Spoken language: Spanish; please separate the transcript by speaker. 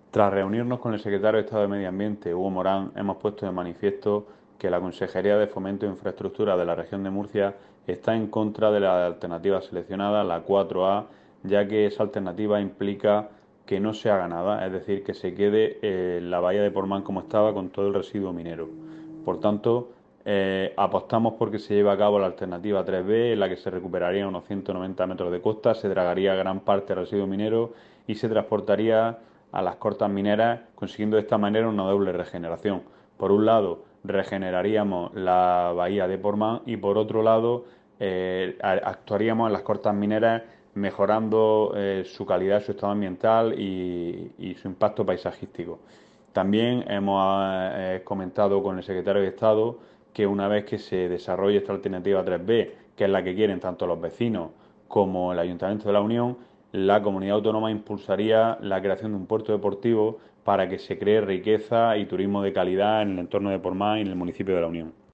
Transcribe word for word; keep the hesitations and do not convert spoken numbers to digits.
Speaker 1: Tras reunirnos con el secretario de Estado de Medio Ambiente, Hugo Morán, hemos puesto de manifiesto que la Consejería de Fomento e Infraestructura de la región de Murcia está en contra de la alternativa seleccionada, la cuatro A, ya que esa alternativa implica que no se haga nada, es decir, que se quede eh, la bahía de Portmán como estaba con todo el residuo minero. Por tanto, eh, apostamos por que se lleve a cabo la alternativa tres B, en la que se recuperaría unos ciento noventa metros de costa, se dragaría gran parte del residuo minero y se transportaría a las cortas mineras, consiguiendo de esta manera una doble regeneración. Por un lado, regeneraríamos la bahía de Portmán y por otro lado, eh, actuaríamos en las cortas mineras mejorando eh, su calidad, su estado ambiental y, y su impacto paisajístico. También hemos eh, comentado con el secretario de Estado que una vez que se desarrolle esta alternativa tres B, que es la que quieren tanto los vecinos como el Ayuntamiento de la Unión, la comunidad autónoma impulsaría la creación de un puerto deportivo para que se cree riqueza y turismo de calidad en el entorno de Portmán y en el municipio de la Unión.